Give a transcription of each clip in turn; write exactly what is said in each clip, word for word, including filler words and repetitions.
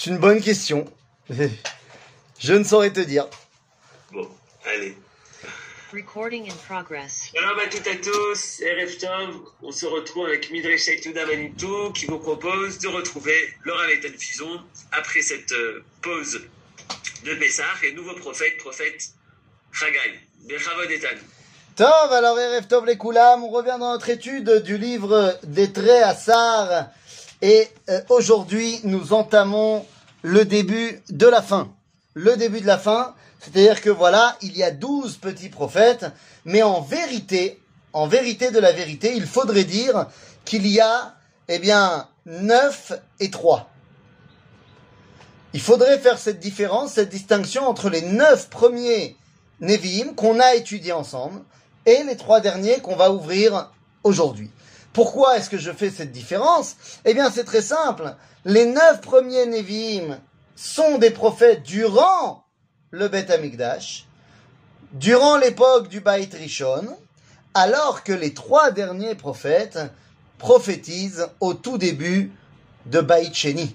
C'est une bonne question. Je ne saurais te dire. Bon, allez. Recording in progress. Shalom à toutes et à tous, Erev Tov, on se retrouve avec Midrash Yehuda Manitou qui vous propose de retrouver le Rav Eitan Fison après cette euh, pause de Pessah et nouveau prophète, prophète Chagai. Bechavod Eitan. Tov, alors Erev Tov les Koulam, on revient dans notre étude du livre d'Etrei Assar et euh, aujourd'hui nous entamons le début de la fin. Le début de la fin, c'est-à-dire que voilà, il y a douze petits prophètes, mais en vérité, en vérité de la vérité, il faudrait dire qu'il y a, eh bien, neuf et trois. Il faudrait faire cette différence, cette distinction entre les neuf premiers Nevi'im qu'on a étudiés ensemble et les trois derniers qu'on va ouvrir aujourd'hui. Pourquoi est-ce que je fais cette différence? Eh bien, c'est très simple. Les neuf premiers Nevi'im sont des prophètes durant le Beth Amikdash, durant l'époque du Beit Rishon, alors que les trois derniers prophètes prophétisent au tout début de Beit Sheni.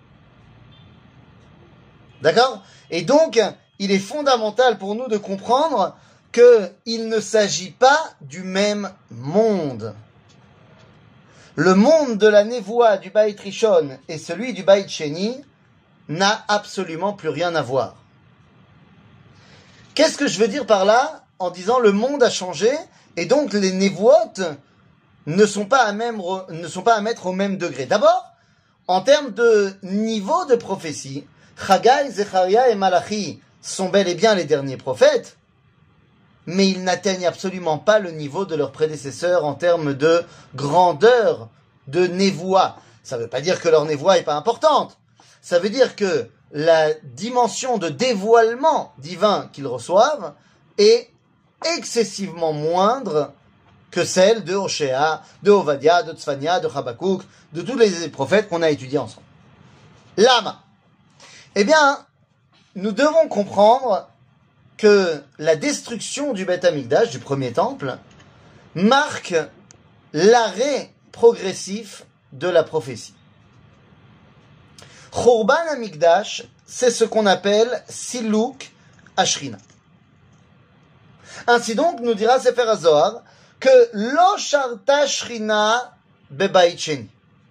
D'accord? Et donc, il est fondamental pour nous de comprendre qu'il ne s'agit pas du même monde. Le monde de la névoie du Beit Rishon et celui du Beit Sheni n'a absolument plus rien à voir. Qu'est-ce que je veux dire par là en disant le monde a changé et donc les névoites ne sont pas à même, ne sont pas à mettre au même degré. D'abord, en termes de niveau de prophétie, Chagai, Zecharia et Malachi sont bel et bien les derniers prophètes, mais ils n'atteignent absolument pas le niveau de leurs prédécesseurs en termes de grandeur de névoie. Ça ne veut pas dire que leur névoie n'est pas importante. Ça veut dire que la dimension de dévoilement divin qu'ils reçoivent est excessivement moindre que celle de Hoshea, de Ovadia, de Tzfania, de Habakkuk, de tous les prophètes qu'on a étudiés ensemble. Lama. Eh bien, nous devons comprendre que la destruction du Beth Amikdash, du premier temple, marque l'arrêt progressif de la prophétie. Chorban Amikdash, c'est ce qu'on appelle Siluk Ashrina. Ainsi donc, nous dira Sefer HaZohar que Lo Sharta Shrina Bebait Sheni.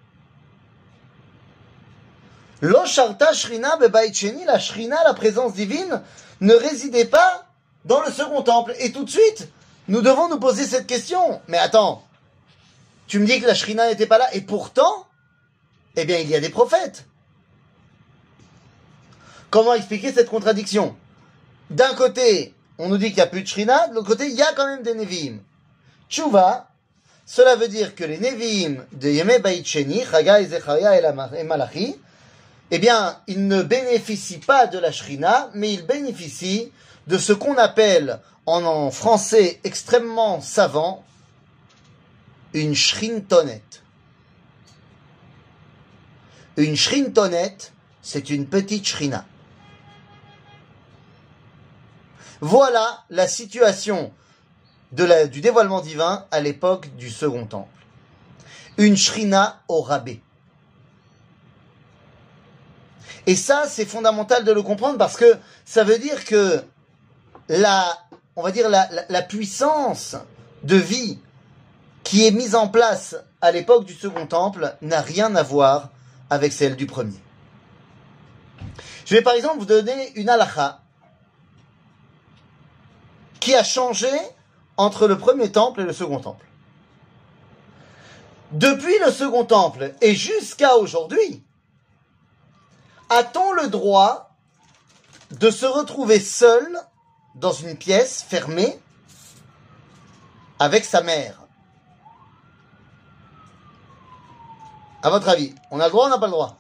Lo Sharta Shrina Bebait Sheni, la Shrina, la présence divine, ne résidait pas dans le second temple. Et tout de suite, nous devons nous poser cette question. Mais attends, tu me dis que la Shrina n'était pas là, et pourtant, eh bien, il y a des prophètes. Comment expliquer cette contradiction? D'un côté, on nous dit qu'il n'y a plus de Shrina, de l'autre côté, il y a quand même des Nevi'im. Tchouva, cela veut dire que les Nevi'im de Yemei Beit Sheni, Chagai, Zecharia et Malachi, eh bien, ils ne bénéficient pas de la Shrina, mais ils bénéficient de ce qu'on appelle, en, en français extrêmement savant, une shrintonette. Une shrintonette, c'est une petite Shrina. Voilà la situation de la, du dévoilement divin à l'époque du second temple. Une Shrina au rabais. Et ça, c'est fondamental de le comprendre parce que ça veut dire que la, on va dire la, la, la puissance de vie qui est mise en place à l'époque du second temple n'a rien à voir avec celle du premier. Je vais par exemple vous donner une halakha qui a changé entre le premier temple et le second temple. Depuis le second temple et jusqu'à aujourd'hui, a-t-on le droit de se retrouver seul dans une pièce fermée avec sa mère? À votre avis, on a le droit ou on n'a pas le droit?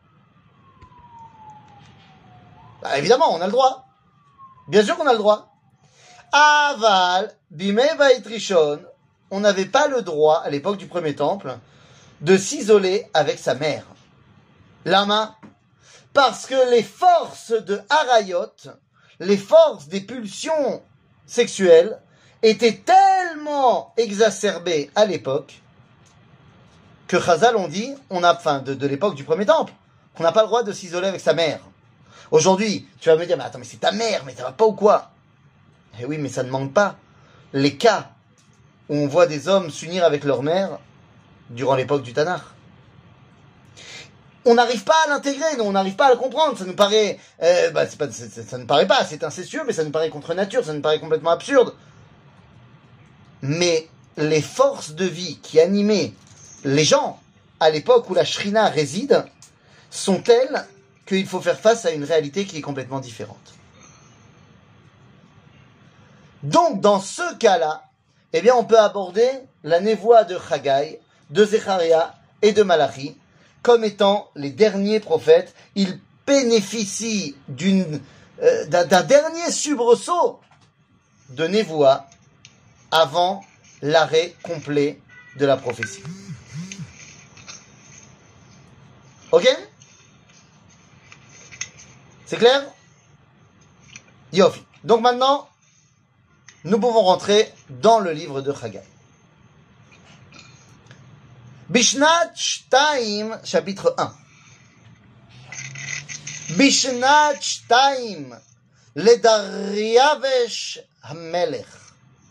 Bah, évidemment, on a le droit. Bien sûr qu'on a le droit. Aval, Bimei Beit Rishon, on n'avait pas le droit, à l'époque du premier temple, de s'isoler avec sa mère. Lama, parce que les forces de Harayot, les forces des pulsions sexuelles, étaient tellement exacerbées à l'époque que Chazal ont dit, on a, enfin, de, de l'époque du premier temple, qu'on n'a pas le droit de s'isoler avec sa mère. Aujourd'hui, tu vas me dire, mais attends, mais c'est ta mère, mais ça va pas ou quoi? Eh oui, mais ça ne manque pas. Les cas où on voit des hommes s'unir avec leur mère durant l'époque du Tanakh. On n'arrive pas à l'intégrer, nous, on n'arrive pas à le comprendre. Ça nous paraît, euh, bah, c'est pas, c'est, ça ne paraît pas, c'est incestueux, mais ça nous paraît contre nature, ça nous paraît complètement absurde. Mais les forces de vie qui animaient les gens à l'époque où la Shrina réside sont telles qu'il faut faire face à une réalité qui est complètement différente. Donc, dans ce cas-là, eh bien, on peut aborder la névoie de Chagai, de Zecharia et de Malachi comme étant les derniers prophètes. Ils bénéficient d'une, euh, d'un, d'un dernier soubresaut de névoie avant l'arrêt complet de la prophétie. Ok? C'est clair? Yofi. Donc maintenant, nous pouvons rentrer dans le livre de Chagai. Bishnat Shtaim, chapitre un. Bishnat Shtaim, לדריווש המלך.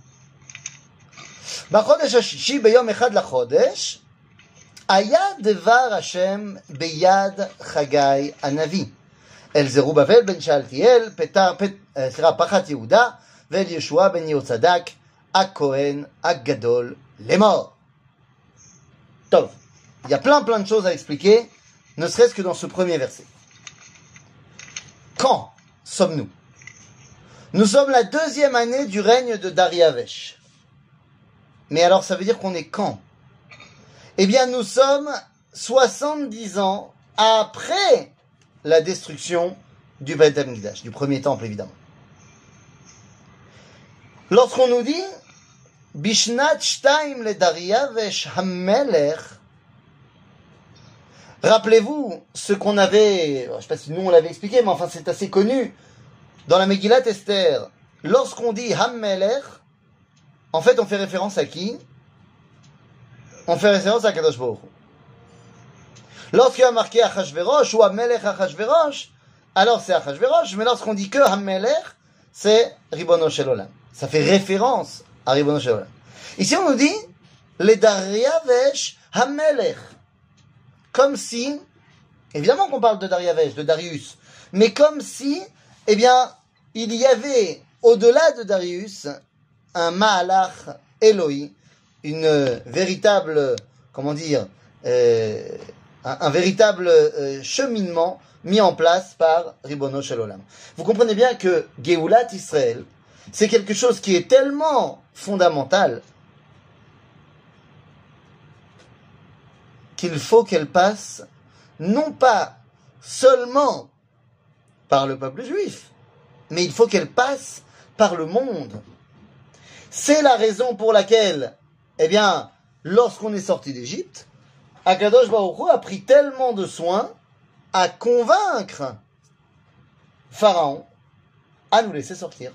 בחודש השישי ביום אחד לחודש היה דבר השם ביד חגי הנביא אל זרובבל בן שאלתיאל פתר, פת, סליחה, פחת יהודה ואל ישוע בן יהוצדק הכהן הגדול לאמור. טוב, il y a plein plein de choses à expliquer, ne serait-ce que dans ce premier verset. Quand sommes-nous? Nous sommes la deuxième année du règne de Dariavesh. Mais alors ça veut dire qu'on est quand? Eh bien nous sommes soixante-dix ans après la destruction du Beit HaMikdash, du premier temple évidemment. Lorsqu'on nous dit Bishnat Shtaim le Dariavesh Hamelech, rappelez-vous ce qu'on avait, je ne sais pas si nous on l'avait expliqué, mais enfin c'est assez connu, dans la Megillat Esther, lorsqu'on dit Hamelech, en fait on fait référence à qui? On fait référence à Kadosh Baruch Hu. Lorsqu'il y a marqué Achashverosh ou Hamelech Achashverosh, alors c'est Achashverosh, mais lorsqu'on dit que Hamelech, c'est Ribono Shel Olam. Ça fait référence à Ribono Shel Olam. Ici on nous dit le Dariavesh Hamelech. Comme si, évidemment qu'on parle de Dariavesh, de Darius, mais comme si, eh bien, il y avait, au-delà de Darius, un Ma'alach Eloi, une véritable, comment dire, euh, un, un véritable euh, cheminement mis en place par Ribono Shel Olam. Vous comprenez bien que Geulat Israël, c'est quelque chose qui est tellement fondamental qu'il faut qu'elle passe non pas seulement par le peuple juif, mais il faut qu'elle passe par le monde. C'est la raison pour laquelle, eh bien, lorsqu'on est sorti d'Égypte, Akadosh Baruch Hu a pris tellement de soin à convaincre Pharaon à nous laisser sortir.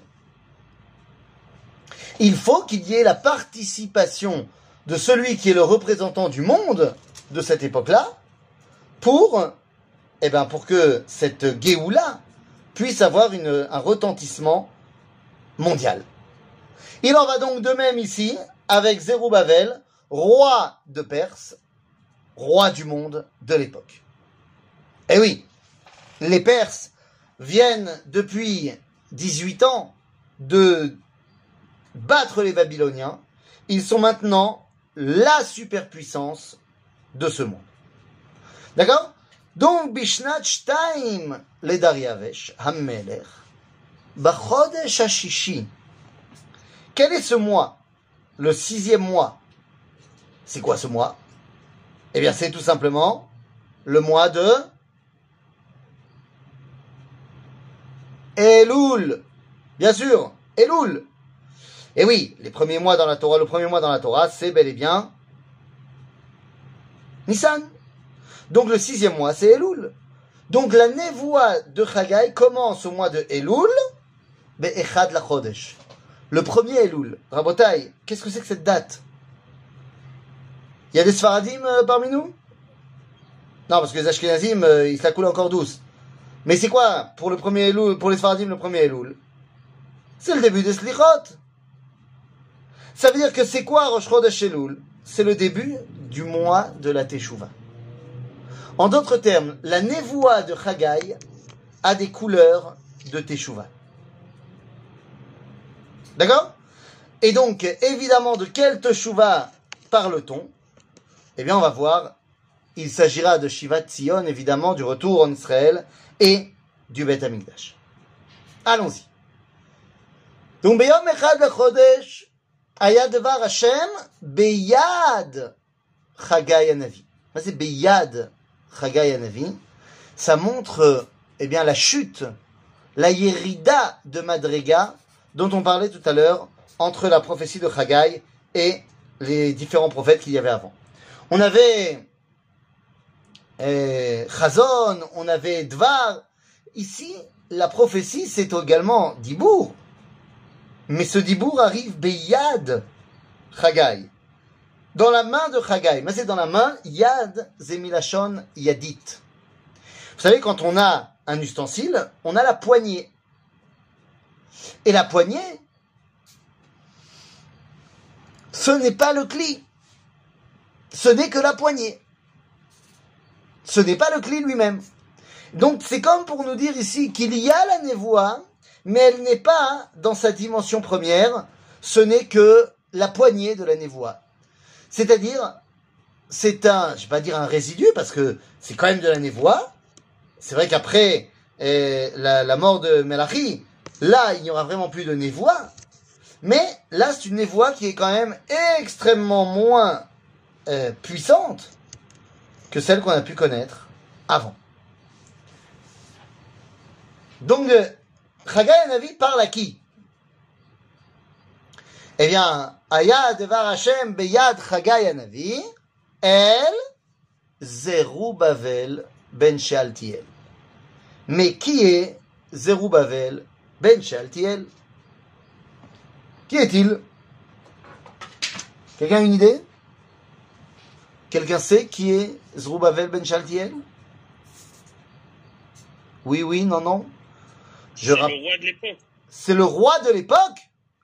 Il faut qu'il y ait la participation de celui qui est le représentant du monde de cette époque-là pour, eh ben, pour que cette Géoula puisse avoir une, un retentissement mondial. Il en va donc de même ici avec Zerubbabel, roi de Perse, roi du monde de l'époque. Eh oui, les Perses viennent depuis dix-huit ans de battre les Babyloniens. Ils sont maintenant la superpuissance de ce monde. D'accord? Donc, Bishnat Shtaim le Dariavesh Hamelech Bachodesh Hashishi. Quel est ce mois? Le sixième mois. C'est quoi ce mois? Eh bien, c'est tout simplement le mois de Elul. Bien sûr, Elul. Et oui, les premiers mois dans la Torah, le premier mois dans la Torah, c'est bel et bien Nissan. Donc le sixième mois, c'est Elul. Donc la névoie de Chagai commence au mois de Elul, Be'echad la Chodesh. Le premier Elul. Rabotai, qu'est-ce que c'est que cette date? Il y a des Sfaradim euh, parmi nous? Non, parce que les Ashkenazim, euh, ils se la coulent encore douce. Mais c'est quoi, pour le premier Elul, pour les Sfaradim, le premier Elul? C'est le début des Slichot. Ça veut dire que c'est quoi Rosh Chodesh Elul? C'est le début du mois de la Teshuvah. En d'autres termes, la névoie de Chagai a des couleurs de Teshuvah. D'accord? Et donc, évidemment, de quelle Teshuvah parle-t-on? Eh bien, on va voir. Il s'agira de Shivat Tzion, évidemment, du retour en Israël et du Beth Amikdash. Allons-y. Donc, Beyom Echad LeChodesh, Aya Devar Hashem, Beyad Chagai Hanavi. C'est Beyad Chagai Hanavi. Ça montre, eh bien, la chute, la Yerida de Madrega, dont on parlait tout à l'heure, entre la prophétie de Chagai et les différents prophètes qu'il y avait avant. On avait eh, Chazon, on avait Dvar. Ici, la prophétie, c'est également Dibour. Mais ce Dibour arrive Beyad Chagai. Dans la main de Chagai. Mais c'est dans la main, Yad Zemilachon Yadit. Vous savez, quand on a un ustensile, on a la poignée. Et la poignée, ce n'est pas le cli. Ce n'est que la poignée. Ce n'est pas le cli lui-même. Donc c'est comme pour nous dire ici qu'il y a la névoie, mais elle n'est pas dans sa dimension première. Ce n'est que la poignée de la névoie. C'est-à-dire, c'est un, je ne vais pas dire un résidu, parce que c'est quand même de la névoie. C'est vrai qu'après eh, la, la mort de Melachi, là, il n'y aura vraiment plus de névoie. Mais là, c'est une névoie qui est quand même extrêmement moins euh, puissante que celle qu'on a pu connaître avant. Donc, euh, Chagai Hanavi parle à qui? Eh bien, Aya Devar Hashem Beyad Chagai Hanavi, El Zerubbabel ben Shealtiel. Mais qui est Zerubbabel ben Shealtiel? Qui est-il? Quelqu'un a une idée? Quelqu'un sait qui est Zerubbabel ben Shealtiel? Oui, oui, non, non. Je C'est rapp... le roi de l'époque. C'est le roi de l'époque?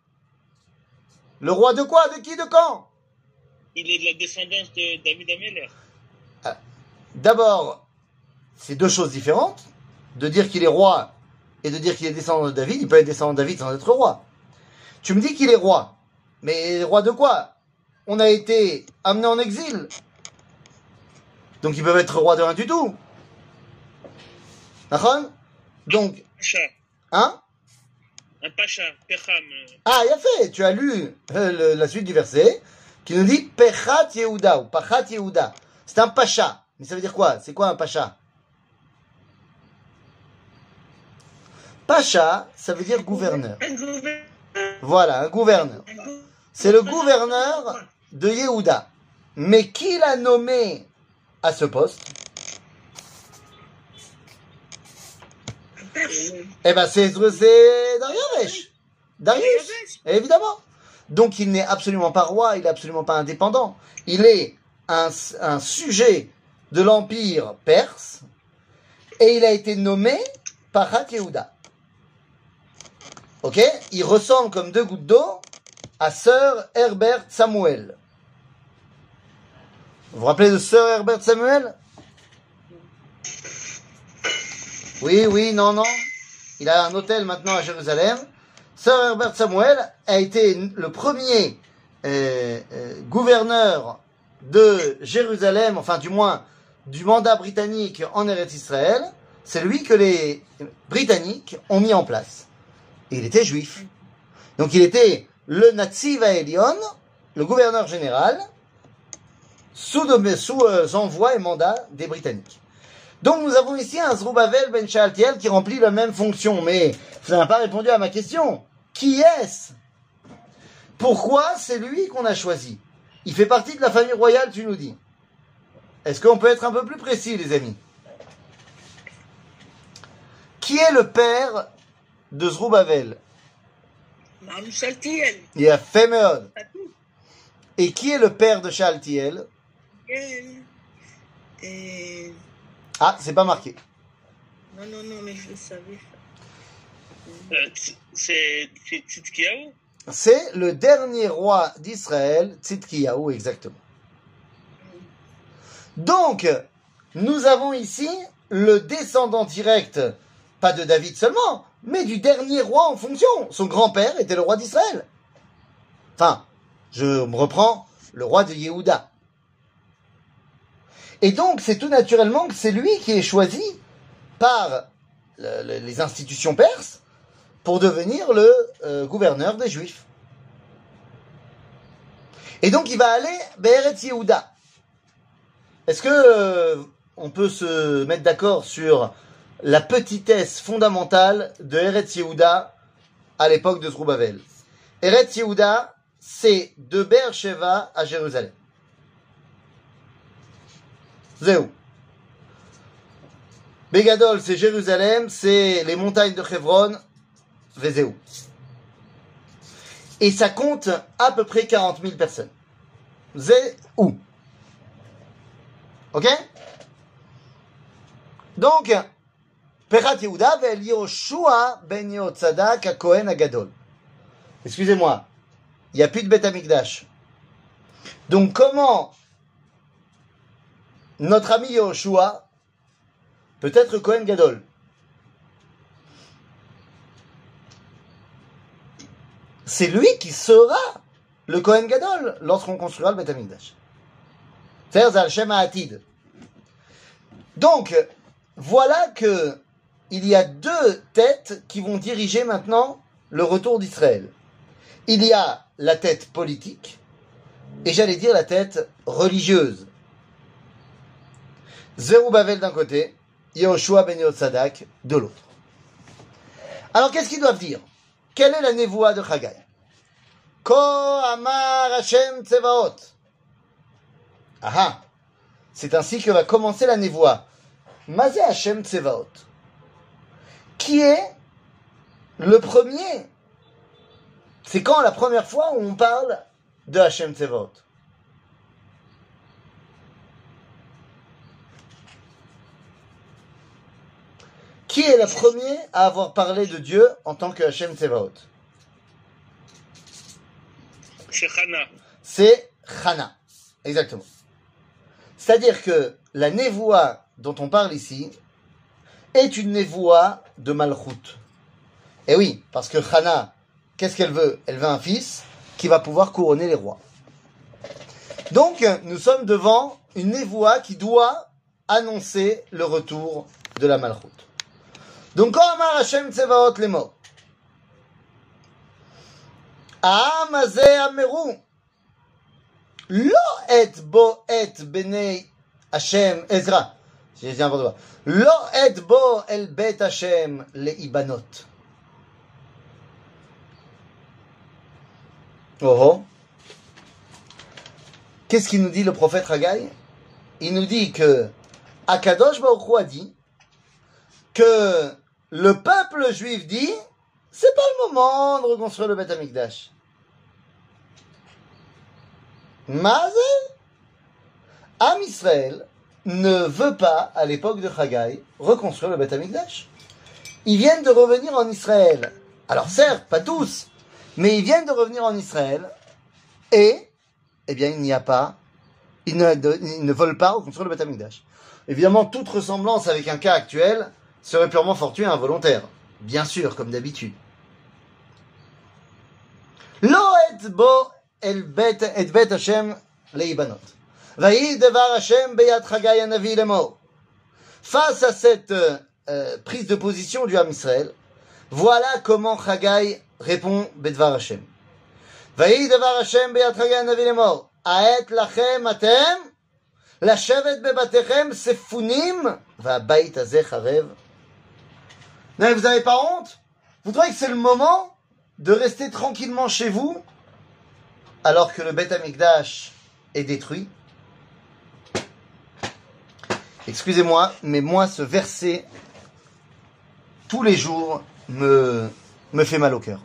Le roi de quoi? De qui? De quand? Il est de la descendance de David Ameller. Ah, d'abord, c'est deux choses différentes. De dire qu'il est roi et de dire qu'il est descendant de David. Il peut être descendant de David sans être roi. Tu me dis qu'il est roi. Mais roi de quoi? On a été amené en exil. Donc ils peuvent être roi de rien du tout. D'accord? Donc, Pacha. hein? Un pacha, Pecham. Ah, il a fait. Tu as lu euh, le, la suite du verset qui nous dit Pechat Yehuda ou Pachat Yehuda. C'est un pacha. Mais ça veut dire quoi? C'est quoi un pacha? Pacha, ça veut dire gouverneur. Un gouverneur. Voilà, un gouverneur. C'est le gouverneur de Yehuda. Mais qui l'a nommé à ce poste? Eh ben, c'est, c'est Darius. Darius, évidemment. Donc, il n'est absolument pas roi, il n'est absolument pas indépendant. Il est un, un sujet de l'empire perse et il a été nommé Pachat Yehuda. Ok? Il ressemble comme deux gouttes d'eau à Sir Herbert Samuel. Vous vous rappelez de Sir Herbert Samuel? Oui, oui, non, non. Il a un hôtel maintenant à Jérusalem. Sir Herbert Samuel a été le premier euh, euh, gouverneur de Jérusalem, enfin du moins du mandat britannique en Eretz Israël. C'est lui que les Britanniques ont mis en place. Et il était juif. Donc il était le Natziv Ha'Elion, le gouverneur général, sous, de, sous euh, envoi et mandat des Britanniques. Donc nous avons ici un Zerubbabel ben Shealtiel qui remplit la même fonction. Mais vous n'avez pas répondu à ma question. Qui est-ce? Pourquoi c'est lui qu'on a choisi? Il fait partie de la famille royale, tu nous dis. Est-ce qu'on peut être un peu plus précis, les amis? Qui est le père de Zerubbabel? Shealtiel. Il a fait Meod. Et qui est le père de Shealtiel? Et Ah, c'est pas marqué. Non, non, non, mais je le savais. Euh, c'est Tzidkiyahu? C'est le dernier roi d'Israël, Tzidkiyahu, exactement. Donc, nous avons ici le descendant direct, pas de David seulement, mais du dernier roi en fonction. Son grand-père était le roi d'Israël. Enfin, je me reprends, le roi de Yehuda. Et donc, c'est tout naturellement que c'est lui qui est choisi par le, le, les institutions perses pour devenir le euh, gouverneur des Juifs. Et donc, il va aller Be'eretz Yehuda. Est-ce que euh, on peut se mettre d'accord sur la petitesse fondamentale de Eretz Yehuda à l'époque de Zerubbabel? Eretz Yehuda, c'est de Beersheva à Jérusalem. Zéou. Begadol, c'est Jérusalem, c'est les montagnes de Hebron, Vezéou. Et ça compte à peu près quarante mille personnes. Zéou. Ok? Donc, Perat Yehuda ve'el Yoshua ben Yotzadak HaKohen HaGadol. Excusez-moi, il n'y a plus de Beth Amikdash. Donc, comment notre ami Yoshua peut être Kohen Gadol? C'est lui qui sera le Kohen Gadol lorsqu'on construira le Beth Amikdash. C'est-à-dire, c'est Al-Shem HaAtid. Donc, voilà que il y a deux têtes qui vont diriger maintenant le retour d'Israël. Il y a la tête politique et j'allais dire la tête religieuse. Zerubbabel d'un côté, Yehoshua ben Yotzadak de l'autre. Alors, qu'est-ce qu'ils doivent dire? Quelle est la névoie de Chagai? Ko amar Hashem Tsevaot. Ah, c'est ainsi que va commencer la névoie. Mazé Hashem Tsevaot. Qui est le premier? C'est quand la première fois où on parle de Hashem Tsevaot? Qui est le premier à avoir parlé de Dieu en tant que Hashem Tsevaot? C'est Hana. C'est Hana. Exactement. C'est-à-dire que la névoie dont on parle ici est une névoie de Malchut. Et oui, parce que Hana, qu'est-ce qu'elle veut? Elle veut un fils qui va pouvoir couronner les rois. Donc, nous sommes devant une névoie qui doit annoncer le retour de la Malchut. Donc, quand Amar Hashem Tsevaot les mots, A'am hazeh ameru, lo et bo et benei Hashem Ezra. J'ai dit n'importe quoi. Lo et bo el bet Hashem le ibanot. Oh oh. Qu'est-ce qu'il nous dit le prophète Chagai? Il nous dit que Akadosh Baruch Hu a dit que le peuple juif dit c'est pas le moment de reconstruire le Beth Amikdash. Mazé, Am Israël ne veut pas, à l'époque de Chagai, reconstruire le Beth Amikdash. Ils viennent de revenir en Israël. Alors certes, pas tous, mais ils viennent de revenir en Israël et, eh bien, il n'y a pas, ils ne, de, ils ne veulent pas reconstruire le Beth Amikdash. Évidemment, toute ressemblance avec un cas actuel serait purement fortuit et involontaire. Bien sûr, comme d'habitude. Lo et bo el bet et bet Hashem leibanot. Vayi devar Hashem beyad Chagai hanavi lemor. Face à cette euh, prise de position du Ham Israël, voilà comment Chagai répond bedvar Hashem. Vayi devar Hashem beyad Chagai hanavi lemor. Aet lachem atem לשבת בבתיכם ספונים והבית הזה חרב. Non, vous n'avez pas honte? Vous trouvez que c'est le moment de rester tranquillement chez vous alors que le Beth Amikdash est détruit? Excusez-moi, mais moi, ce verset, tous les jours, me, me fait mal au cœur.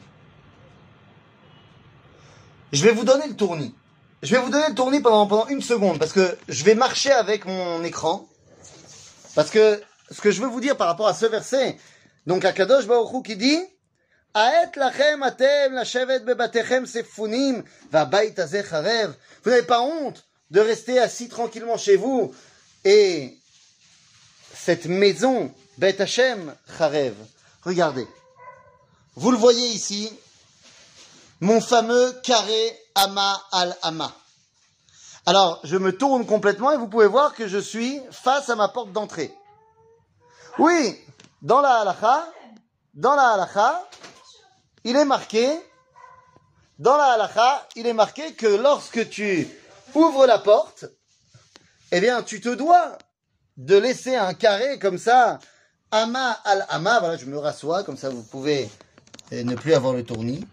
Je vais vous donner le tournis. Je vais vous donner le tournis pendant, pendant une seconde, parce que je vais marcher avec mon écran. Parce que ce que je veux vous dire par rapport à ce verset, donc à Kadosh Baruch Hu qui dit Aet lachem atem lashevet bebatechem sefunim va'bayit hazeh charev. Vous n'avez pas honte de rester assis tranquillement chez vous et cette maison Bet Hashem charev. Regardez, vous le voyez ici, mon fameux carré Ama al Ama. Alors, je me tourne complètement et vous pouvez voir que je suis face à ma porte d'entrée. Oui, dans la halakha, dans la halakha, il est marqué, dans la halakha, il est marqué que lorsque tu ouvres la porte, eh bien, tu te dois de laisser un carré comme ça, Ama al Ama. Voilà, je me rassois, comme ça vous pouvez ne plus avoir le tournis.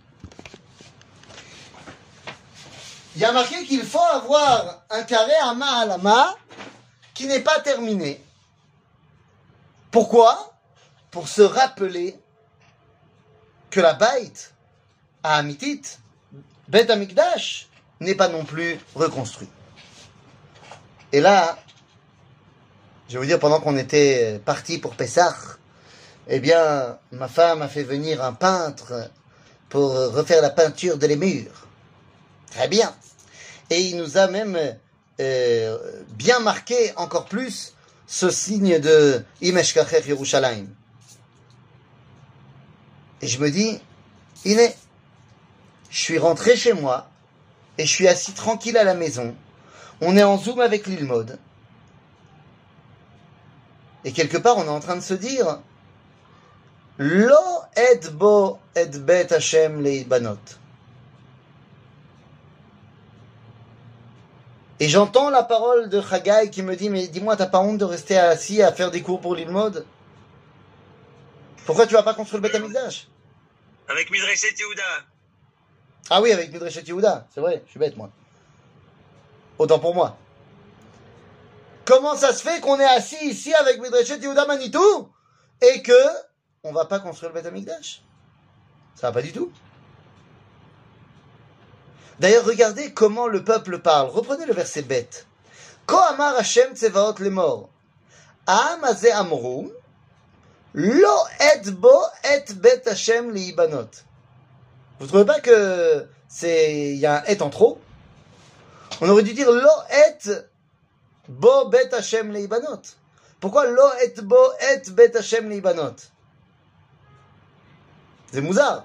Il y a marqué qu'il faut avoir un carré Ama al Ama qui n'est pas terminé. Pourquoi? Pour se rappeler que la Baït à Amitit, Bet Amikdash, n'est pas non plus reconstruit. Et là, je vais vous dire, pendant qu'on était parti pour Pessah, eh bien, ma femme a fait venir un peintre pour refaire la peinture de les murs. Très bien. Et il nous a même euh, bien marqué encore plus ce signe de Imeshkacher Yerushalayim. Et je me dis, Iné, je suis rentré chez moi et je suis assis tranquille à la maison. On est en Zoom avec l'Ilmod. Et quelque part, on est en train de se dire, Lo et bo et bet Hashem leibanot. Et j'entends la parole de Chagai qui me dit, mais dis-moi, t'as pas honte de rester assis à faire des cours pour l'Ilmod? Pourquoi tu vas pas construire le Beth Amikdash? Avec Midreshet Yehuda. Ah oui, avec Midreshet Yehuda, c'est vrai, je suis bête moi. Autant pour moi. Comment ça se fait qu'on est assis ici avec Midreshet Yehuda Manitou et que on va pas construire le Beth Amikdash? Ça va pas du tout. D'ailleurs, regardez comment le peuple parle. Reprenez le verset bête. Ko amar Hashem tsevaot lemor. Am hazeh amru. Lo et bo et bet Hashem leibanot. Vous trouvez pas que c'est, il y a un et en trop? On aurait dû dire lo et bo bet Hashem leibanot. Pourquoi lo et bo et bet Hashem leibanot? C'est mouzard.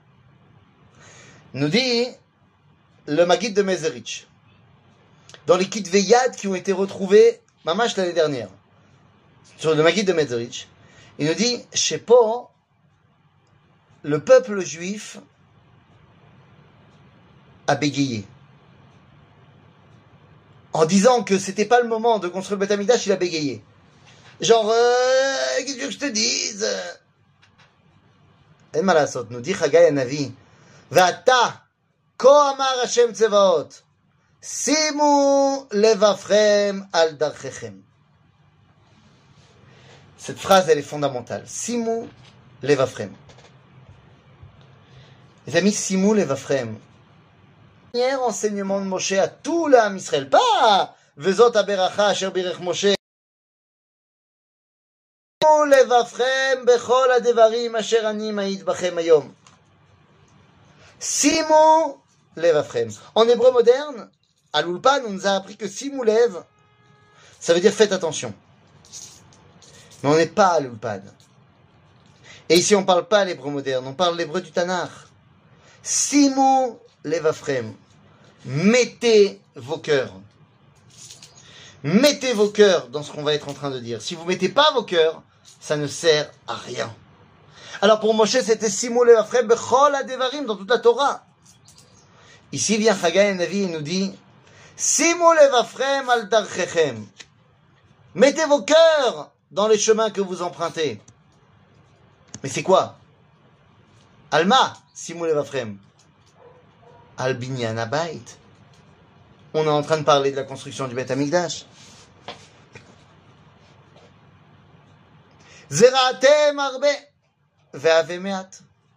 Nous dit le Maguid de Mezerich, dans les kits Veyad qui ont été retrouvés, mamash l'année dernière, sur le Maguid de Mezerich, il nous dit, chez Po, le peuple juif a bégayé. En disant que c'était pas le moment de construire le Beth Amikdash, il a bégayé. Genre, euh, qu'est-ce que je te dise? En malasot, nous dit Chagai Hanavi, V'ata, Ko amar Hashem tzevaot, Simu levavchem al darchechem. Cette phrase, elle est fondamentale. Simu levavchem. Les amis, Simu levavchem. Premier enseignement de Moshe à tout l'âme Israël. Pas Vezot aberacha asher birech Moshe. Simu levavchem bechol hadevarim asher ani ma'id bachem hayom. Simu levavchem. En hébreu moderne, à l'Ulpan, on nous a appris que Simu lev, ça veut dire faites attention. Mais on n'est pas à l'Ulpan. Et ici, on ne parle pas l'hébreu moderne, on parle l'hébreu du Tanakh. Simu levavchem. Mettez vos cœurs. Mettez vos cœurs dans ce qu'on va être en train de dire. Si vous ne mettez pas vos cœurs, ça ne sert à rien. Alors pour Moshe, c'était Simu levavchem bechol hadevarim, dans toute la Torah. Ici vient Chagai Hanavi et nous dit Simu levavchem al darchechem. Mettez vos cœurs dans les chemins que vous empruntez. Mais c'est quoi? Alma, Simu levavchem. Al binyan habayit. On est en train de parler de la construction du Beth Amikdash. Zeratem arbe ve'ave me'at.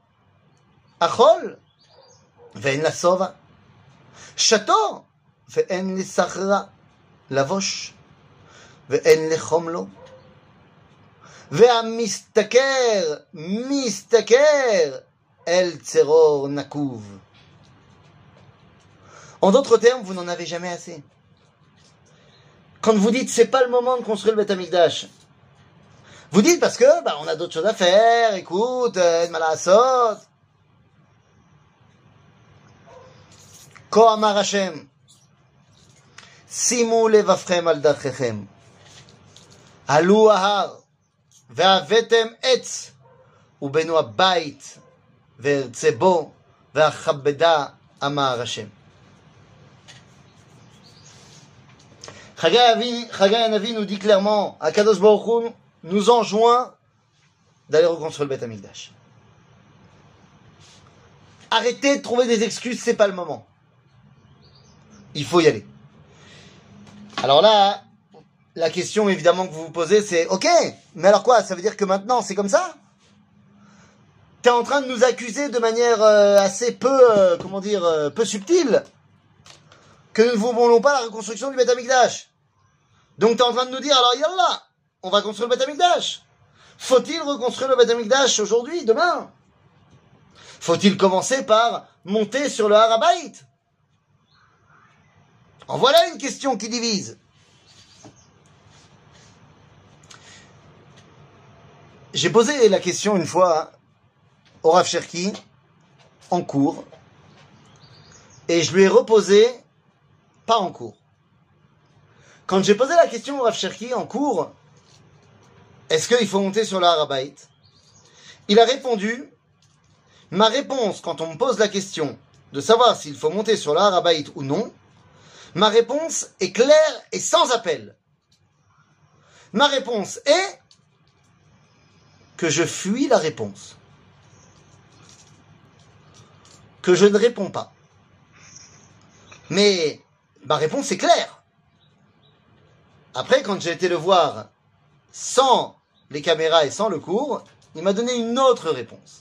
Achol ve'en la sova. Château ve'en le sachra. Lavosh ve'en le chomlo. והמיסתכר, מיסתכר, el tzeror nakuv. En d'autres termes, vous n'en avez jamais assez. Quand vous dites c'est pas le moment de construire le Beth Amikdash, vous dites parce que bah on a d'autres choses à faire, écoute, euh, malasot. Ko amar Hashem, simu levavchem al darchechem, alu ahar, ve'avetem etz, ubenu habayit, ve'ertze bo, ve'achabeda amar Hashem. Chagai Hanavi nous dit clairement, Akadosh Baruch Hu nous enjoint d'aller reconstruire le Beth Amikdash. Arrêtez de trouver des excuses, c'est pas le moment. Il faut y aller. Alors là, la question évidemment que vous vous posez, c'est ok, mais alors quoi? Ça veut dire que maintenant c'est comme ça? T'es en train de nous accuser de manière euh, assez peu, euh, comment dire, euh, peu subtile, que nous ne voulons pas la reconstruction du Beth Amikdash. Donc t'es en train de nous dire, alors yallah, on va construire le Beth Amikdash. Faut-il reconstruire le Beth Amikdash aujourd'hui, demain? Faut-il commencer par monter sur le Har HaBayit? En voilà une question qui divise. J'ai posé la question une fois au Rav Cherki en cours et je lui ai reposé pas en cours. Quand j'ai posé la question au Rav Cherki en cours, est-ce qu'il faut monter sur le Har HaBayit? Il a répondu, ma réponse quand on me pose la question de savoir s'il faut monter sur le Har HaBayit ou non, ma réponse est claire et sans appel. Ma réponse est que je fuis la réponse. Que je ne réponds pas. Mais ma réponse est claire. Après, quand j'ai été le voir sans les caméras et sans le cours, il m'a donné une autre réponse.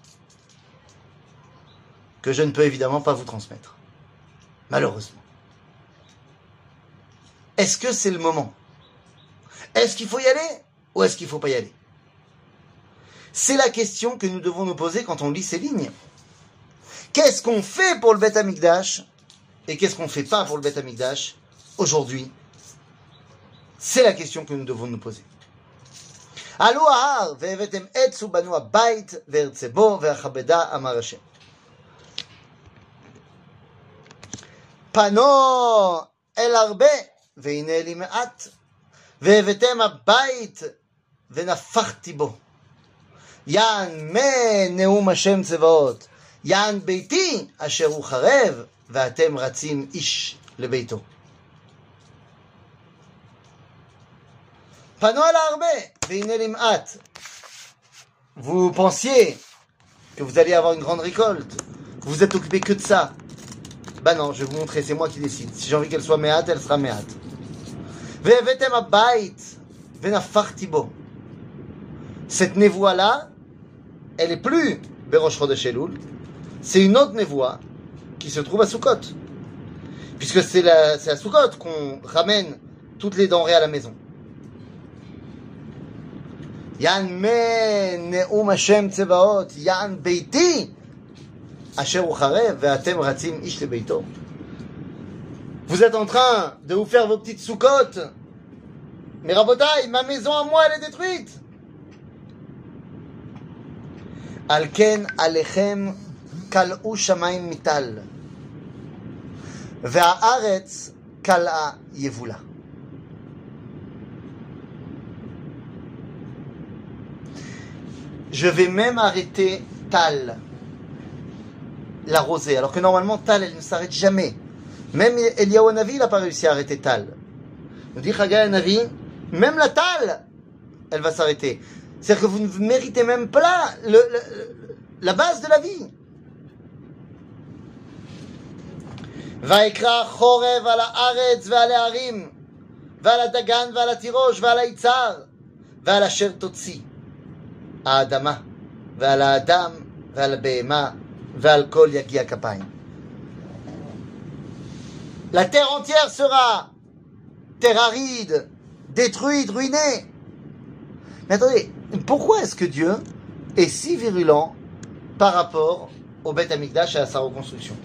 Que je ne peux évidemment pas vous transmettre. Malheureusement. Est-ce que c'est le moment? Est-ce qu'il faut y aller ou est-ce qu'il ne faut pas y aller? C'est la question que nous devons nous poser quand on lit ces lignes. Qu'est-ce qu'on fait pour le Beth Amikdash et qu'est-ce qu'on ne fait pas pour le Beth Amikdash aujourd'hui? C'est la question que nous devons nous poser. Alu ahar ve'evetem etz ubanu habayit ve'ertze bo ve'achabeda amar Hashem. Pano el harbe והנה לי מעט, והבאתם הבית ונפחתי בו. יען מה נאום השם צבאות, יען ביתי אשר הוא חרב, ואתם רצים איש לביתו. פנו על הרבה, והנה לי מעט. Vous pensiez que vous alliez avoir une grande récolte, que vous êtes occupé que de ça. Bah non, je vais vous montrer, c'est moi qui décide. Si j'ai envie qu'elle soit méhate, elle sera méhate. Ve'evetem habayit ve'nafachti bo. Cette névoie-là, elle est plus Berosh Chodesh Elul, c'est une autre névoie qui se trouve à Sukkot. Puisque c'est la, c'est à Sukkot qu'on ramène toutes les denrées à la maison. Yan me ne'um Hashem tzevaot, yan beiti asher hu charev ve'atem ratzim ish lebeito. Vous êtes en train de vous faire vos petites soukottes. Mais Rabotai, ma maison à moi, elle est détruite. Alken alechem kal'u shamayim mital. Ve'haaretz kal'a yevula. Je vais même arrêter Tal, la rosée, alors que normalement Tal, elle ne s'arrête jamais. Même Eliyahu Hanavi, il n'a pas réussi à arrêter Tal. Nous dit Chagai Hanavi, même la Tal, elle va s'arrêter. C'est-à-dire que vous ne méritez même pas le, le, la base de la vie. Vaikra chorev ala aretz ve'ala harim ve'ala dagan ve'ala tirosh ve'ala itzar ve'ala asher totzi האדמה ועל האדם ועל הבהמה ועל כל יגיע כפיים. La terre entière sera terre aride, détruite, ruinée. Mais attendez, pourquoi est-ce que Dieu est si virulent par rapport au Beth Amikdash et à sa reconstruction?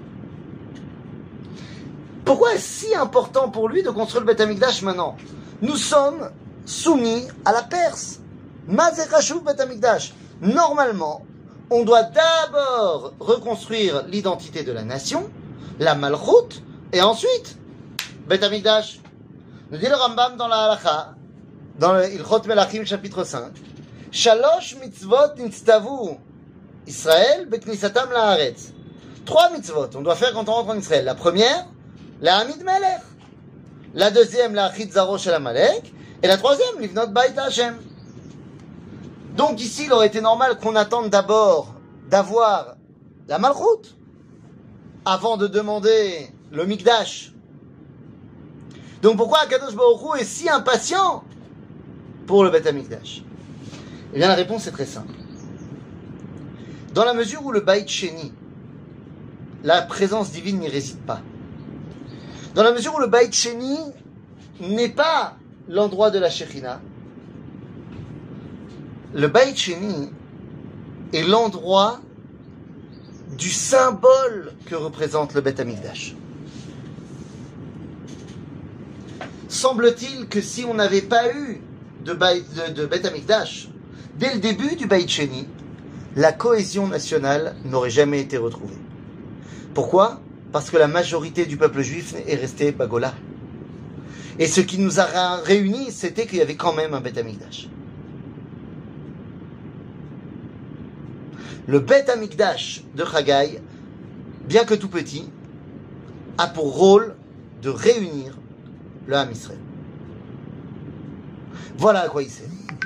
Pourquoi est-ce si important pour lui de construire le Beth Amikdash maintenant? Nous sommes soumis à la Perse. Mazeh Chashuv Beth Amikdash. Normalement, on doit d'abord reconstruire l'identité de la nation, la Malchut, et ensuite, Beth Amikdash. Nous dit le Rambam dans la Halacha, dans le Ilchot Melachim chapitre cinq, Shalosh mitzvot nitztavu Israël beknisatam laaretz. Trois mitzvot, on doit faire quand on rentre en Israël. La première, la Hamid Melech. La deuxième, la Achid Zaro Shel Amalek. Et la troisième, Livnot Bait Hashem. Donc ici, il aurait été normal qu'on attende d'abord d'avoir la Malchut avant de demander le Mikdash. Donc pourquoi Akadosh Baruch Hu est si impatient pour le Beth HaMikdash? Eh bien la réponse est très simple. Dans la mesure où le Beit Sheni, la présence divine n'y réside pas. Dans la mesure où le Beit Sheni n'est pas l'endroit de la Shekhinah, le Beit Sheni est l'endroit du symbole que représente le Beth HaMikdash. Semble-t-il que si on n'avait pas eu de, Beit, de, de Beth HaMikdash dès le début du Beit Sheni, la cohésion nationale n'aurait jamais été retrouvée. Pourquoi? Parce que la majorité du peuple juif est restée Bagola. Et ce qui nous a réunis, c'était qu'il y avait quand même un Beth HaMikdash. Le Beth HaMikdash de Chagai, bien que tout petit, a pour rôle de réunir le Ham Israël. Voilà à quoi il sert.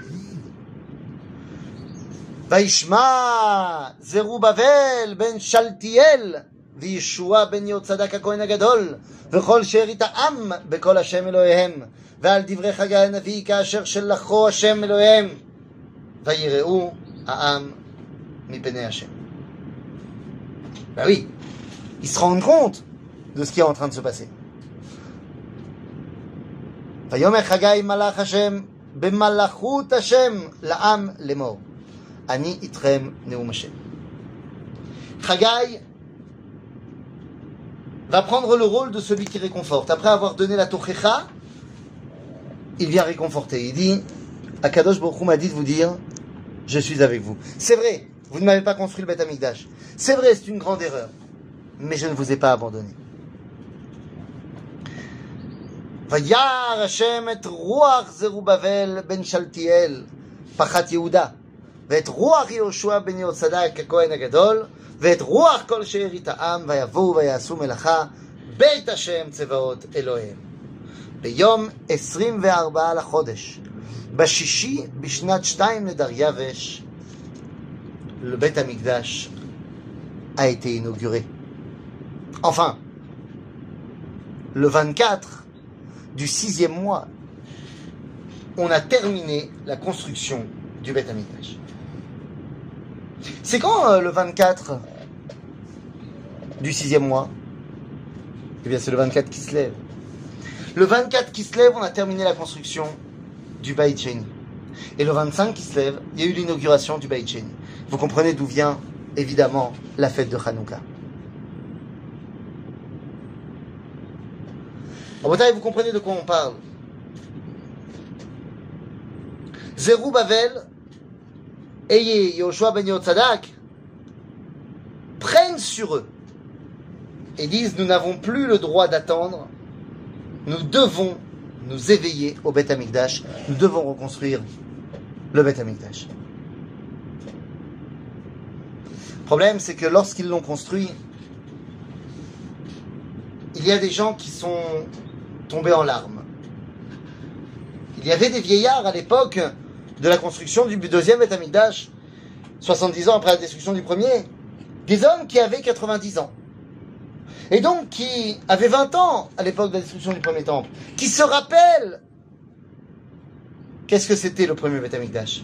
Vaishma Zerubbabel ben Shaltiel וישוע בן יהוצדק הכהן הגדול וכל שארית העם בקול השם אלוהיהם ועל דברי חגי הנביא כאשר שלחו השם אלוהיהם ויראו העם מפני השם. Ben oui, ils se rendent compte de ce qui est en train de se passer. ויאמר חגי מלאך השם במלאכות השם לעם לאמור אני איתכם נאום השם. Chagai va prendre le rôle de celui qui réconforte. Après avoir donné la Tochecha, il vient réconforter. Il dit, Akadosh Baruch Hu m'a dit de vous dire, je suis avec vous. C'est vrai, vous ne m'avez pas construit le Beth HaMikdash. C'est vrai, c'est une grande erreur. Mais je ne vous ai pas abandonné. Vayar Hashem et Ruach Zerubbabel ben Shaltiel, Pachat Yehuda, ואת רוח יהושע בן יהוצדק הכהן הגדול, ואת רוח כל שארית העם, ויבואו ויעשו מלאכה בית השם צבאות אלוהיהם. ביום עשרים וארבעה לחודש, בשישי בשנת שתיים לדריווש, le Beth HaMikdash a été inauguré. Enfin, le vingt-quatre du sixième mois, on a terminé la construction du Beth HaMikdash. C'est quand euh, le vingt-quatre du sixième mois? Eh bien, c'est le vingt-quatre qui se lève. Le vingt-quatre qui se lève, on a terminé la construction du Beit Sheni. Et le vingt-cinq qui se lève, il y a eu l'inauguration du Beit Sheni. Vous comprenez d'où vient, évidemment, la fête de Hanouka. Rabotai, vous comprenez de quoi on parle. Zerubbabel et Yehoshua ben Yehotzadak prennent sur eux et disent, nous n'avons plus le droit d'attendre, nous devons nous éveiller au Beth HaMikdash, nous devons reconstruire le Beth HaMikdash. Le problème, c'est que lorsqu'ils l'ont construit, il y a des gens qui sont tombés en larmes. Il y avait des vieillards à l'époque de la construction du deuxième Beth HaMikdash, soixante-dix ans après la destruction du premier, des hommes qui avaient quatre-vingt-dix ans. Et donc qui avaient vingt ans à l'époque de la destruction du premier temple, qui se rappellent qu'est-ce que c'était le premier Beth HaMikdash.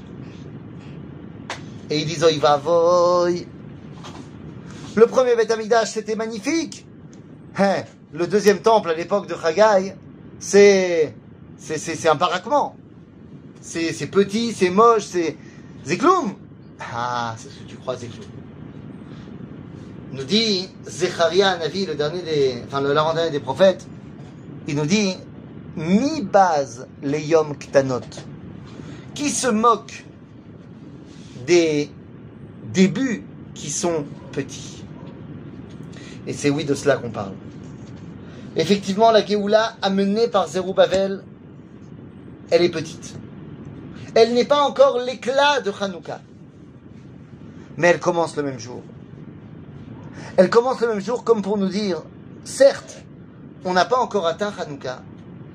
Et ils disent, oy vavoy, le premier Beth HaMikdash c'était magnifique. Hein, le deuxième temple à l'époque de Chagai, c'est, c'est, c'est, c'est un baraquement. c'est, c'est petit, c'est moche, c'est... Zekloum. Ah, c'est ce que tu crois, Zekloum. Nous dit Zecharia Navi, le dernier des... Enfin, le l'avant-dernier des prophètes, il nous dit Mi base les Yom Ktanot. Qui se moque des débuts qui sont petits. Et c'est oui de cela qu'on parle. Effectivement, la Géoula amenée par Zerubbabel, elle est petite. Elle n'est pas encore l'éclat de Hanouka. Mais elle commence le même jour. Elle commence le même jour comme pour nous dire, certes, on n'a pas encore atteint Hanouka,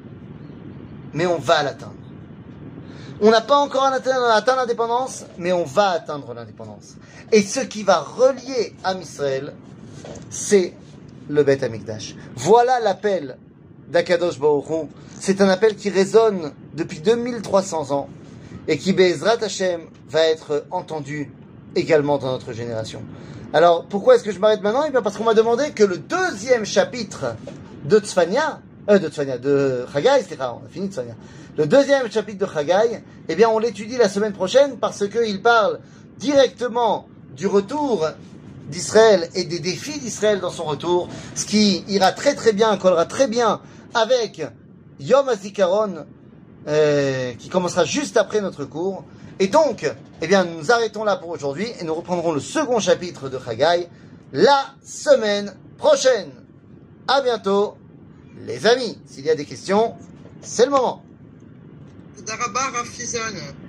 mais on va l'atteindre. On n'a pas encore atteint, atteint l'indépendance, mais on va atteindre l'indépendance. Et ce qui va relier Am Israël, c'est le Beth Amikdash. Voilà l'appel d'Akadosh Baruch Hu. C'est un appel qui résonne depuis deux mille trois cents ans et qui, Be'ezrat Hashem, va être entendu également dans notre génération. Alors, pourquoi est-ce que je m'arrête maintenant? Eh bien, parce qu'on m'a demandé que le deuxième chapitre de Tzfania, euh, de Tzfania, de Chagai, c'est rare, on a fini Tzfania. Le deuxième chapitre de Chagai, eh bien, on l'étudie la semaine prochaine parce qu'il parle directement du retour d'Israël et des défis d'Israël dans son retour, ce qui ira très très bien, collera très bien avec Yom HaZikaron, euh, qui commencera juste après notre cours. Et donc, eh bien, nous nous arrêtons là pour aujourd'hui et nous reprendrons le second chapitre de Chagai la semaine prochaine. À bientôt, les amis. S'il y a des questions, c'est le moment. Daraba Rafizon.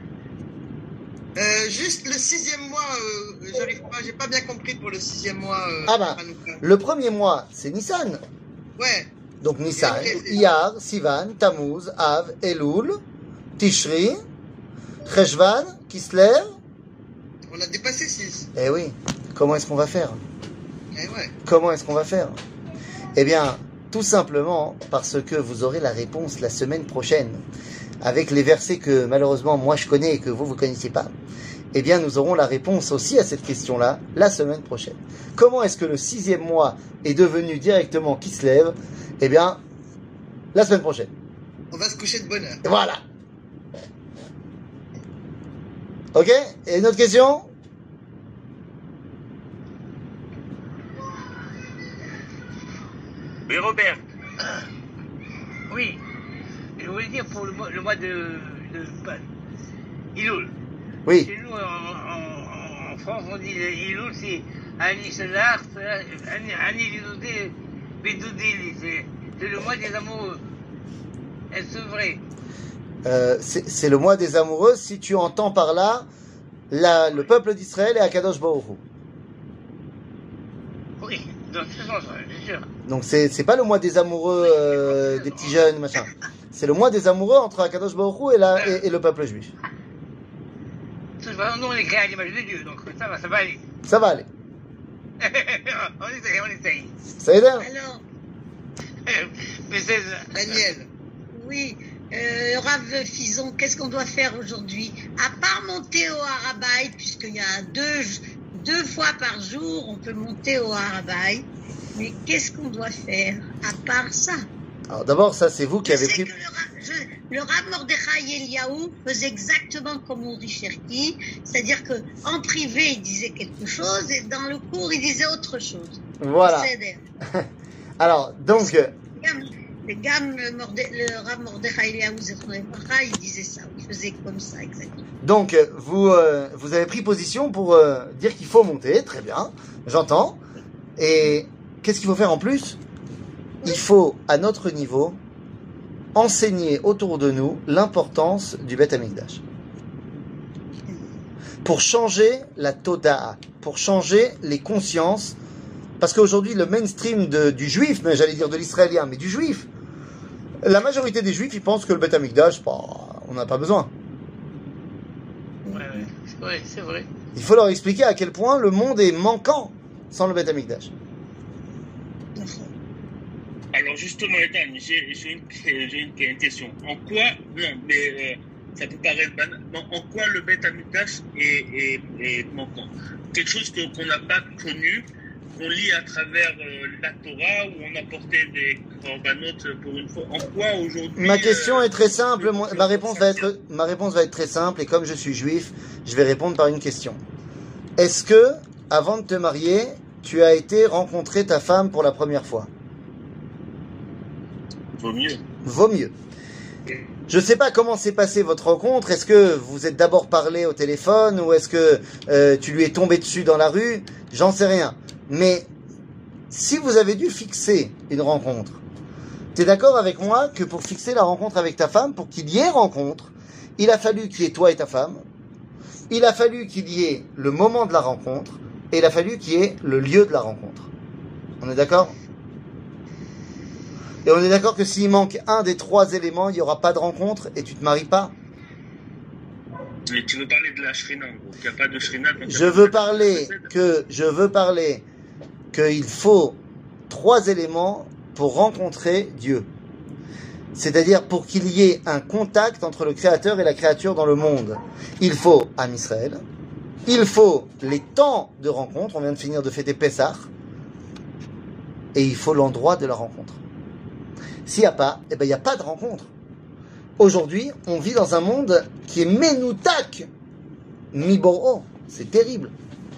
Euh, juste le sixième mois, euh, j'arrive pas, j'ai pas bien compris pour le sixième mois. Euh, ah ben, le premier mois, c'est Nissan. Ouais. Donc Nissan, okay, Iyar, Sivan, Tammuz, Av, Elul, Tishri, Cheshvan, Kislev. On a dépassé six. Eh oui, comment est-ce qu'on va faire? Eh ouais. Comment est-ce qu'on va faire? Eh bien, tout simplement parce que vous aurez la réponse la semaine prochaine. Avec les versets que malheureusement moi je connais et que vous vous connaissez pas, eh bien nous aurons la réponse aussi à cette question-là la semaine prochaine. Comment est-ce que le sixième mois est devenu directement Kislev? Eh bien, la semaine prochaine. On va se coucher de bonne heure. Voilà. Ok? Et une autre question? Oui, Robert. Oui. Je voulais dire pour le mois, le mois de, de, de Iloul. Oui. Chez nous, en, en, en France, on dit Iloul, c'est Ani Solar, Ani Lidoudé, Bédoudé, c'est le mois des amoureux. Est-ce vrai? euh, C'est le mois des amoureux si tu entends par là la, le peuple d'Israël et Akadosh Baruch Hu. Oui, dans ce sens-là, bien sûr. Donc c'est pas le mois des amoureux euh, des petits jeunes, machin. C'est le mois des amoureux entre Akadosh Baruch Hu et, la, et, et le peuple juif. De toute façon, nous on est créés à l'image de Dieu, donc ça va, ça va aller. Ça va aller. on essaye, on essaye. Ça aide? Alors, Mais c'est... Daniel. oui, euh, Rav Fison, qu'est-ce qu'on doit faire aujourd'hui? À part monter au Harabaï, puisqu'il y a deux, deux fois par jour, on peut monter au Harabaï. Mais qu'est-ce qu'on doit faire à part ça? Alors d'abord, ça c'est vous qui je avez sais pris... Que le, je, le Rav Mordechai Eliaou faisait exactement comme on dit Cherki, c'est-à-dire que en privé il disait quelque chose et dans le cours il disait autre chose. Voilà. Alors, donc... Le, gamme, le, Morde, le Rav Mordechai Eliaou il disait ça, il faisait comme ça exactement. Donc, vous, euh, vous avez pris position pour euh, dire qu'il faut monter, très bien, j'entends. Et qu'est-ce qu'il faut faire en plus? Il faut, à notre niveau, enseigner autour de nous l'importance du Beth Amikdash. Pour changer la Toda'a, pour changer les consciences, parce qu'aujourd'hui, le mainstream de, du juif, mais j'allais dire de l'israélien, mais du juif, la majorité des juifs, ils pensent que le Beth Amikdash, bah, on n'a pas besoin. Ouais, ouais, c'est vrai, c'est vrai. Il faut leur expliquer à quel point le monde est manquant sans le Beth Amikdash. Alors justement, Ethan, j'ai une, une, une question. En quoi, non, mais euh, ça peut paraître banal, en quoi le Beth Amikdash est, est, est manquant? Quelque chose qu'on n'a pas connu on lit à travers euh, la Torah où on apportait des corbanotes pour une fois. En quoi aujourd'hui Ma question euh, est très simple. Moi, ma réponse va ça être, ma réponse va être très simple. Et comme je suis juif, je vais répondre par une question. Est-ce que, avant de te marier, tu as été rencontrer ta femme pour la première fois? Vaut mieux. Vaut mieux. Je sais pas comment s'est passée votre rencontre. Est-ce que vous êtes d'abord parlé au téléphone ou est-ce que euh, tu lui es tombé dessus dans la rue? J'en sais rien. Mais si vous avez dû fixer une rencontre, t'es d'accord avec moi que pour fixer la rencontre avec ta femme, pour qu'il y ait rencontre, il a fallu qu'il y ait toi et ta femme, il a fallu qu'il y ait le moment de la rencontre et il a fallu qu'il y ait le lieu de la rencontre. On est d'accord ? Et on est d'accord que s'il manque un des trois éléments, il n'y aura pas de rencontre et tu te maries pas. Mais tu veux parler de la shrina, en gros. Il n'y a pas de shrina. Je veux parler que, je veux parler qu'il faut trois éléments pour rencontrer Dieu. C'est-à-dire pour qu'il y ait un contact entre le Créateur et la créature dans le monde. Il faut Am Israël, il faut les temps de rencontre, on vient de finir de fêter Pessah, et il faut l'endroit de la rencontre. S'il n'y a pas, eh ben, il n'y a pas de rencontre. Aujourd'hui, on vit dans un monde qui est menoutak, miboro. C'est terrible.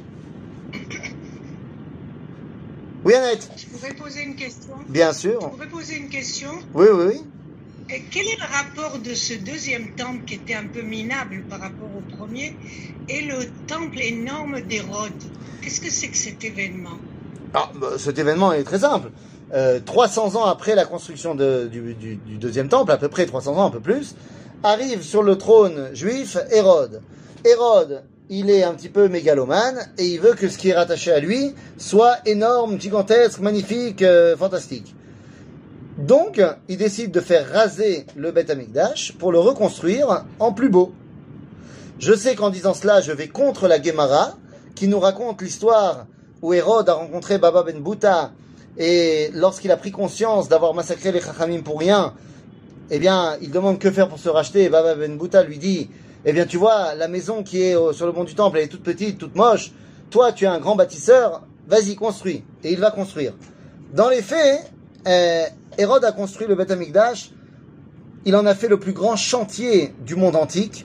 Oui, Annette. Je pourrais poser une question. Bien sûr. Je pourrais poser une question. Oui, oui, oui. Et quel est le rapport de ce deuxième temple qui était un peu minable par rapport au premier et le temple énorme d'Hérode? Qu'est-ce que c'est que cet événement? Ah, bah, cet événement est très simple. Euh, trois cents ans après la construction de, du, du, du deuxième temple, à peu près trois cents ans, un peu plus, arrive sur le trône juif Hérode. Hérode, il est un petit peu mégalomane et il veut que ce qui est rattaché à lui soit énorme, gigantesque, magnifique, euh, fantastique. Donc, il décide de faire raser le Beth Amikdash pour le reconstruire en plus beau. Je sais qu'en disant cela, je vais contre la Gemara, qui nous raconte l'histoire où Hérode a rencontré Baba Ben Bouta, et lorsqu'il a pris conscience d'avoir massacré les Chachamim pour rien, eh bien, il demande que faire pour se racheter, et Baba Ben Bouta lui dit, eh bien, tu vois, la maison qui est au, sur le mont du temple, elle est toute petite, toute moche, toi, tu es un grand bâtisseur, vas-y, construis. Et il va construire. Dans les faits, euh, Hérode a construit le Beth Amikdash, il en a fait le plus grand chantier du monde antique.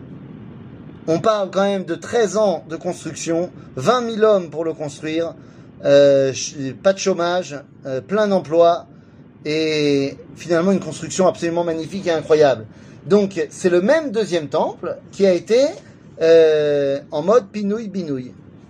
On parle quand même de treize ans de construction, vingt mille hommes pour le construire, euh, pas de chômage, euh, plein d'emplois, et finalement une construction absolument magnifique et incroyable. Donc c'est le même deuxième temple qui a été euh, en mode pinouille-binouille.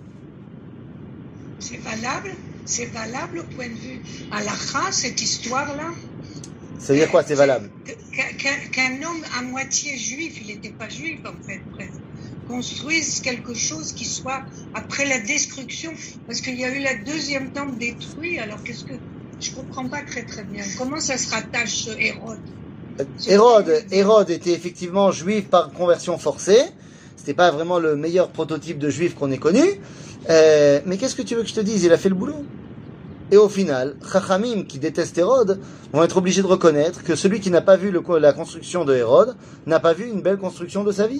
C'est valable? C'est valable au point de vue halakha, cette histoire-là? Ça veut dire quoi, c'est valable? Qu'un qu'un homme à moitié juif, il n'était pas juif en fait, presque, construise quelque chose qui soit après la destruction, parce qu'il y a eu la deuxième temple détruit, alors qu'est-ce que... Je comprends pas très très bien. Comment ça se rattache Hérode? Hérode, Hérode était effectivement juif par conversion forcée. C'était pas vraiment le meilleur prototype de juif qu'on ait connu. Euh, mais qu'est-ce que tu veux que je te dise? Il a fait le boulot. Et au final, Chachamim, qui détestent Hérode, vont être obligés de reconnaître que celui qui n'a pas vu le, la construction de Hérode n'a pas vu une belle construction de sa vie.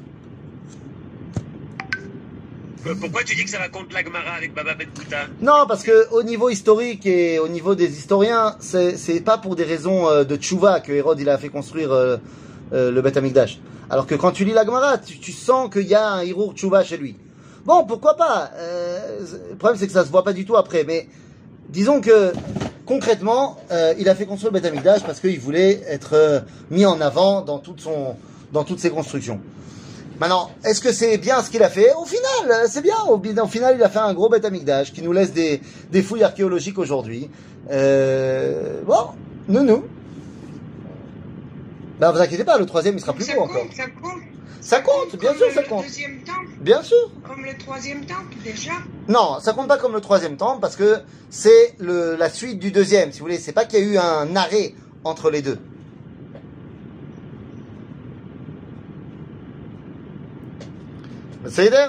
Pourquoi tu dis que ça raconte la Gemara avec Baba Ben Bouta? Non, parce que au niveau historique et au niveau des historiens, c'est, c'est pas pour des raisons euh, de tchouva que Hérode il a fait construire euh, euh, le Beth Amikdash. Alors que quand tu lis la Gemara, tu, tu sens qu'il y a un hirour tchouva chez lui. Bon, pourquoi pas euh, le problème c'est que ça se voit pas du tout après, mais disons que concrètement, euh, il a fait construire le Beth Amikdash parce qu'il voulait être euh, mis en avant dans toute son, dans toutes ses constructions. Maintenant, est-ce que c'est bien ce qu'il a fait? Au final, c'est bien. Au, au final, il a fait un gros Beth Amikdash qui nous laisse des, des fouilles archéologiques aujourd'hui. Euh, bon, nous, nous. Ben, vous inquiétez pas, le troisième, il sera plus ça beau compte, encore. Ça compte. Ça compte, bien comme sûr, le, ça compte. Le deuxième temple, Bien sûr. comme le troisième temple, déjà. Non, ça compte pas comme le troisième temple parce que c'est le, la suite du deuxième, si vous voulez. C'est pas qu'il y a eu un arrêt entre les deux. בסדר?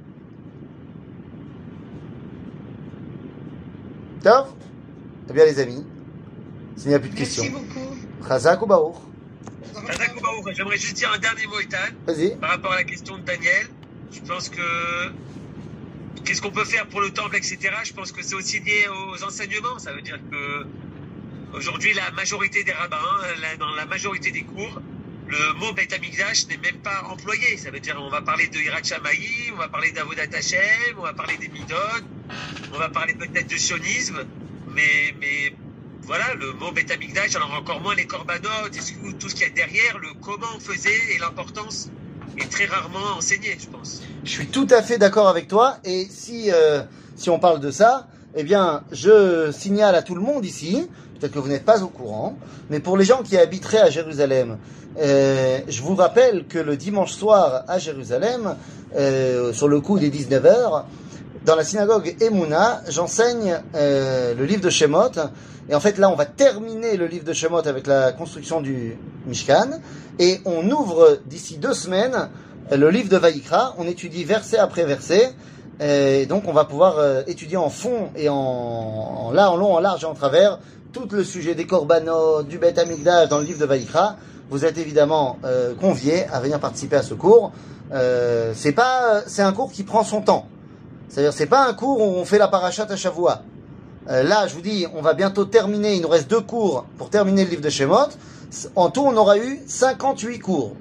טוב? Eh bien les amis, s'il n'y a plus de questions. Merci beaucoup. Chazak ou Baruch? Chazak ou Baruch. J'aimerais juste dire un dernier mot, Ethan. Vas-y. Par rapport à la question de Daniel, je pense que qu'est-ce qu'on peut faire pour le temple, et cetera. Je pense que c'est aussi lié aux enseignements. Ça veut dire que aujourd'hui, la majorité des rabbins, la- dans la majorité des cours, le mot Beit Hamikdash n'est même pas employé. Ça veut dire on va parler de Hirat Shamaï, on va parler d'Avodat Hashem, on va parler des Midot, on va parler peut-être de sionisme, mais, mais voilà, le mot Beit Hamikdash, alors encore moins les korbanot, et ce- tout ce qu'il y a derrière, le comment on faisait et l'importance est très rarement enseigné, je pense. Je suis tout à fait d'accord avec toi. Et si, euh, si on parle de ça, eh bien, je signale à tout le monde ici, peut-être que vous n'êtes pas au courant, mais pour les gens qui habiteraient à Jérusalem, euh, je vous rappelle que le dimanche soir à Jérusalem, euh, sur le coup des dix-neuf heures, dans la synagogue Emouna, j'enseigne euh, le livre de Shemot. Et en fait, là, on va terminer le livre de Shemot avec la construction du Mishkan. Et on ouvre d'ici deux semaines le livre de Vaïkra. On étudie verset après verset. Et donc, on va pouvoir euh, étudier en fond et en, en, là, en long, en large et en travers tout le sujet des korbanot, du Beit Hamikdash dans le livre de Vaïkra. Vous êtes évidemment euh, conviés à venir participer à ce cours. Euh, c'est pas, c'est un cours qui prend son temps. C'est-à-dire, c'est pas un cours où on fait la parashat à Shavua. Euh, là, je vous dis, on va bientôt terminer. Il nous reste deux cours pour terminer le livre de Shemot. En tout, on aura eu cinquante-huit cours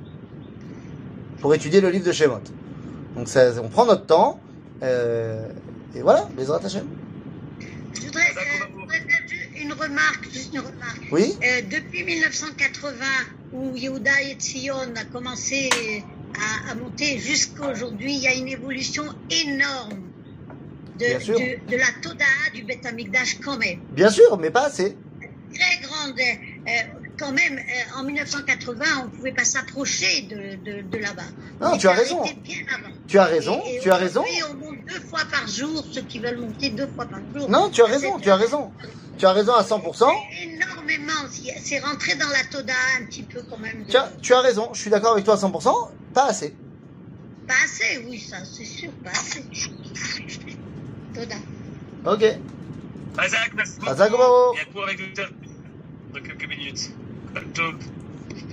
pour étudier le livre de Shemot. Donc, ça, on prend notre temps. Euh, et voilà, Bezrat Hashem. Je voudrais, euh, je voudrais faire ju- une remarque, juste une remarque. Oui. Euh, depuis mille neuf cent quatre-vingts, où Yehuda et Tzion a commencé à, à monter jusqu'à aujourd'hui, il y a une évolution énorme de, Bien sûr. de, de la Todaha du Beit Hamikdash quand même. Bien sûr, mais pas assez. Très grande. Euh, quand même, euh, en mille neuf cent quatre-vingts, on ne pouvait pas s'approcher de, de, de là-bas. Non, On tu as était raison. arrêté bien avant. Tu as raison, Et- et tu as raison. aujourd'hui, on monte deux fois par jour, ceux qui veulent monter deux fois par jour. Non, tu as raison, tu as raison. Tu as raison à cent pour cent. Énormément. C'est rentré dans la Toda un petit peu quand même. de- Tu as, tu as raison, je suis d'accord avec toi à cent pour cent. Pas assez. Pas assez, oui, ça, c'est sûr, pas assez. Toda. Ok. Azak, merci beaucoup. Azak, bravo. Il y a cours avec le docteur dans quelques minutes. Top.